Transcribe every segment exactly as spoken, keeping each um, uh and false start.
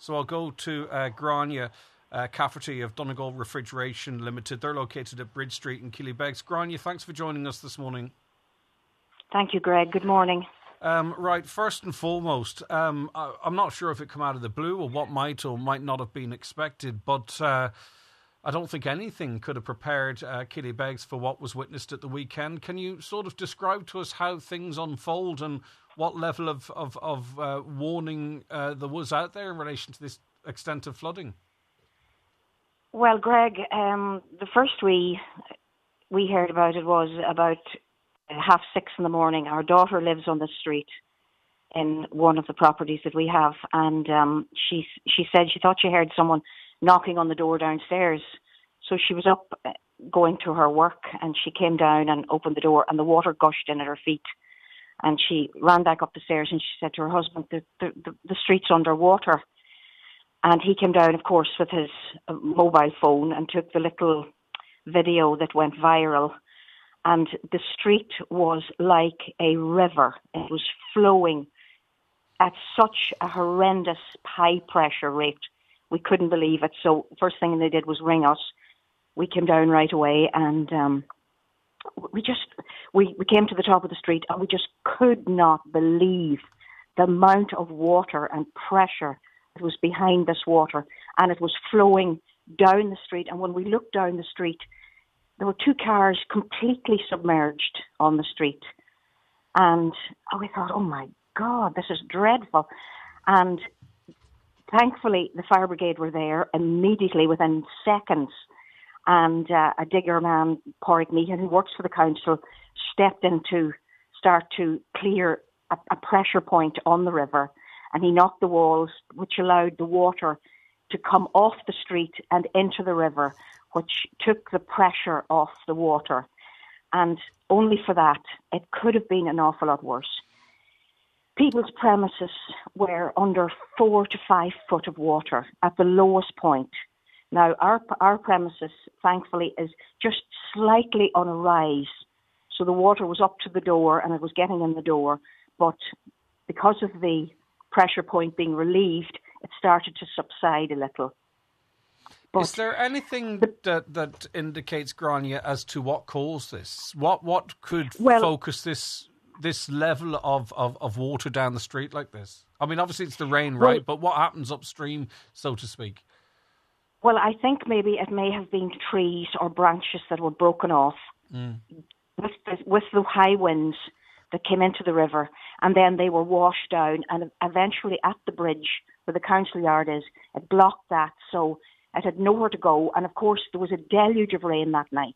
So I'll go to uh, Grania uh, Cafferty of Donegal Refrigeration Limited. They're located at Bridge Street in Killybegs. Grania, thanks for joining us this morning. Thank you, Greg. Good morning. Um, right, first and foremost, um, I, I'm not sure if it came out of the blue or what might or might not have been expected, but uh, I don't think anything could have prepared uh, Killybegs for what was witnessed at the weekend. Can you sort of describe to us how things unfold and what level of, of, of uh, warning uh, there was out there in relation to this extent of flooding? Well, Greg, um, the first we we heard about it was about half six in the morning. Our daughter lives on the street in one of the properties that we have, and um, she she said she thought she heard someone knocking on the door downstairs. So she was up going to her work, and she came down and opened the door, and the water gushed in at her feet. And she ran back up the stairs, and she said to her husband, the, the, the, the street's underwater. And he came down, of course, with his uh, mobile phone and took the little video that went viral. And the street was like a river. It was flowing at such a horrendous high pressure rate. We couldn't believe it. So first thing they did was ring us. We came down right away, and um, we just we, we came to the top of the street, and we just could not believe the amount of water and pressure that was behind this water, and it was flowing down the street. And when we looked down the street, there were two cars completely submerged on the street, and we thought, oh my God, this is dreadful. And thankfully, the fire brigade were there immediately within seconds, and uh, a digger man, Pádraig Meehan, who works for the council, stepped in to start to clear a, a pressure point on the river, and he knocked the walls, which allowed the water to come off the street and into the river, which took the pressure off the water. And only for that, it could have been an awful lot worse. People's premises were under four to five foot of water at the lowest point. Now, our our premises, thankfully, is just slightly on a rise. So the water was up to the door and it was getting in the door. But because of the pressure point being relieved, it started to subside a little. But is there anything that that indicates, Grania, as to what caused this? What what could well, focus this this level of, of, of water down the street like this? I mean, obviously it's the rain, right? Well, but what happens upstream, so to speak? Well, I think maybe it may have been trees or branches that were broken off mm. with the, with the high winds that came into the river, and then they were washed down, and eventually at the bridge where the council yard is, it blocked that, so it had nowhere to go. And of course, there was a deluge of rain that night,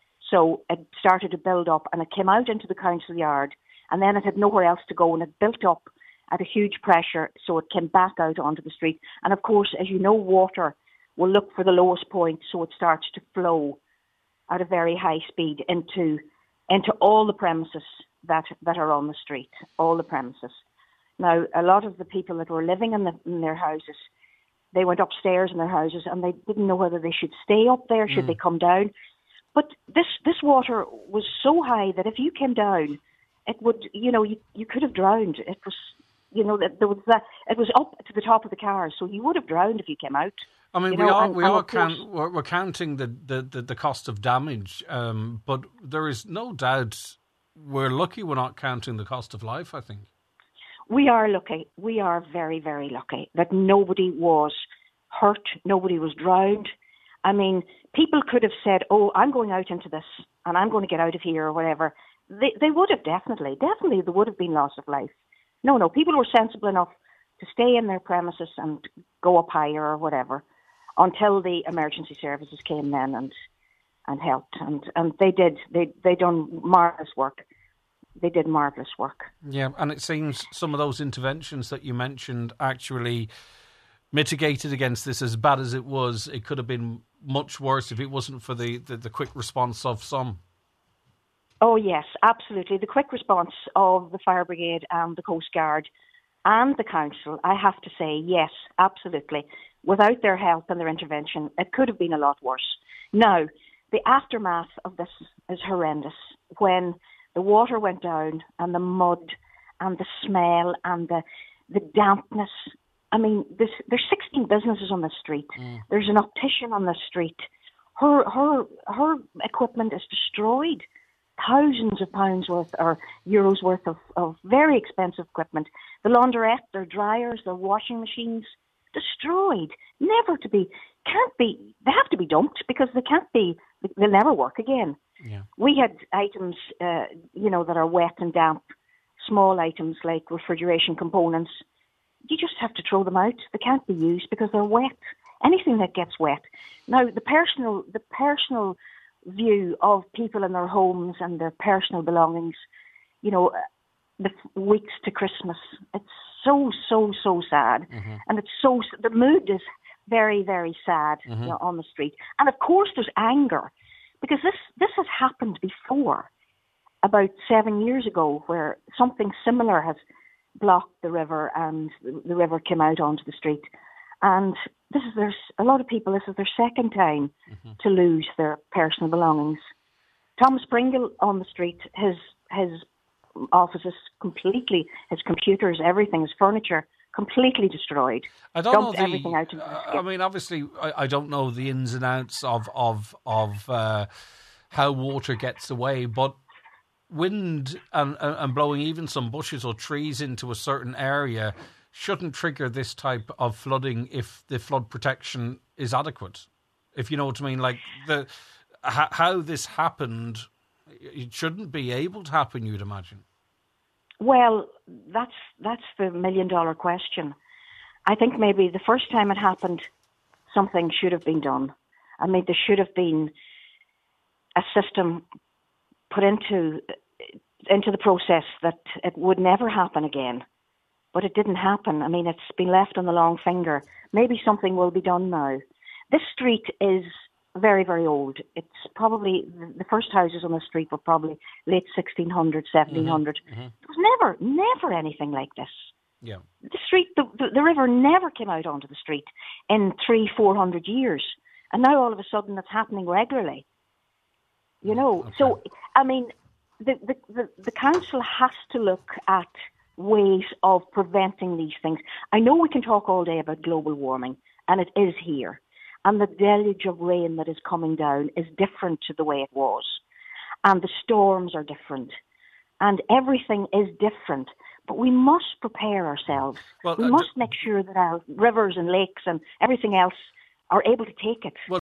so it started to build up, and it came out into the council yard, and then it had nowhere else to go, and it built up at a huge pressure, so it came back out onto the street. And of course, as you know, water will look for the lowest point, so it starts to flow at a very high speed into into all the premises that, that are on the street, all the premises. Now, a lot of the people that were living in, the, in their houses, they went upstairs in their houses and they didn't know whether they should stay up there, should mm. they come down. But this this water was so high that if you came down, it would, you know, you, you could have drowned. It was, you know, there was that, it was up to the top of the car, so you would have drowned if you came out. I mean, you we know, are and, we and are count, we're, we're counting the, the, the, the cost of damage, um, but there is no doubt we're lucky we're not counting the cost of life, I think. We are lucky. We are very, very lucky that nobody was hurt, nobody was drowned. I mean, people could have said, oh, I'm going out into this and I'm going to get out of here or whatever. They, they would have definitely, definitely there would have been loss of life. No, no, people were sensible enough to stay in their premises and go up higher or whatever, until the emergency services came then and and helped, and, and they did. They they done marvellous work. They did marvellous work. Yeah, and it seems some of those interventions that you mentioned actually mitigated against this. As bad as it was, it could have been much worse if it wasn't for the, the, the quick response of some. Oh yes, absolutely. The quick response of the fire brigade and the Coast Guard and the council, I have to say, yes, absolutely. Without their help and their intervention, it could have been a lot worse. Now, the aftermath of this is horrendous. When the water went down and the mud and the smell and the, the dampness I mean, there's, there's sixteen businesses on the street. Mm. There's an optician on the street. Her her her equipment is destroyed. Thousands of pounds worth or euros worth of, of very expensive equipment. The laundrette, their dryers, their washing machines, destroyed. Never to be, can't be, they have to be dumped because they can't be, they'll never work again. Yeah. We had items, uh, you know, that are wet and damp, small items like refrigeration components. You just have to throw them out. They can't be used because they're wet. Anything that gets wet. Now, the personal, the personal view of people in their homes and their personal belongings, you know, the weeks to Christmas, it's so, so, so sad. Mm-hmm. And it's so, the mood is very, very sad mm-hmm. you know, on the street. And of course there's anger because this, this has happened before, about seven years ago, where something similar has blocked the river and the river came out onto the street. And this is there's a lot of people, this is their second time mm-hmm. to lose their personal belongings. Thomas Pringle on the street, his his offices completely, his computers, everything, his furniture, completely destroyed. I don't Dumped know the, everything out. Into uh, I mean, obviously, I, I don't know the ins and outs of of of uh, how water gets away, but wind and, and blowing even some bushes or trees into a certain area shouldn't trigger this type of flooding if the flood protection is adequate. If you know what I mean, like the how, how this happened, it shouldn't be able to happen, you'd imagine. Well, that's that's the million dollar question. I think maybe the first time it happened, something should have been done. I mean, there should have been a system put into into the process that it would never happen again. But it didn't happen. I mean, it's been left on the long finger. Maybe something will be done now. This street is very, very old. It's probably, the first houses on the street were probably late sixteen hundred, seventeen hundred. Mm-hmm. Mm-hmm. There was never, never anything like this. Yeah. The street, the, the, the river never came out onto the street in three, four hundred years. And now all of a sudden it's happening regularly. You know, okay. So, I mean, the, the, the, the council has to look at ways of preventing these things. I know we can talk all day about global warming, and it is here. And the deluge of rain that is coming down is different to the way it was. And the storms are different. And everything is different. But we must prepare ourselves. Well, we uh, must d- make sure that our rivers and lakes and everything else are able to take it. Well,